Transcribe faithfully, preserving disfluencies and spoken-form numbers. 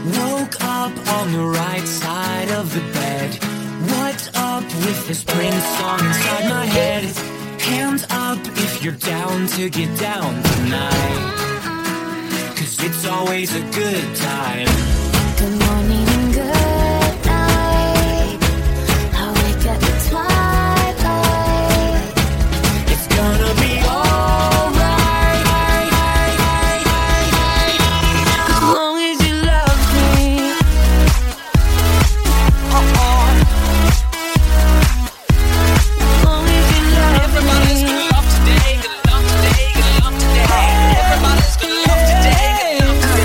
Woke up on the right side of the bed. What's up with this Prince song inside my head? Hands up if you're down to get down tonight, 'cause it's always a good time. Good morning.